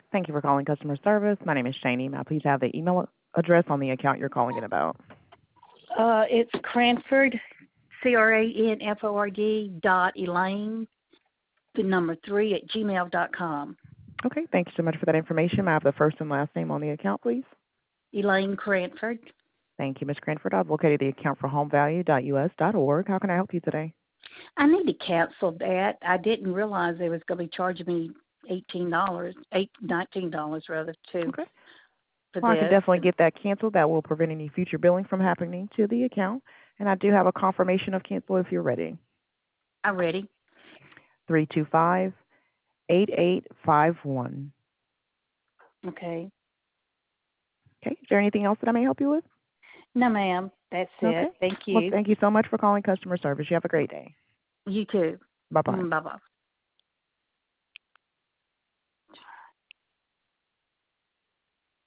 Thank you for calling customer service. My name is Shani. May I please have the email address on the account you're calling it about? It's Cranford, CRANFORD .Elaine, the number 3 at gmail.com. Okay, thank you so much for that information. May I have the first and last name on the account, please? Elaine Cranford. Thank you, Ms. Cranford. I've located the account for homevalue.us.org. How can I help you today? I need to cancel that. I didn't realize they was going to be charging me $19 rather, too, Okay. for Well, I can this. definitely get that canceled. That will prevent any future billing from happening to the account. And I do have a confirmation of cancel if you're ready. I'm ready. 325-8851. Okay. Okay. Is there anything else that I may help you with? No, ma'am. That's Okay. it. Thank Well, you. thank you so much for calling customer service. You have a great day. You too. Bye-bye. Bye-bye.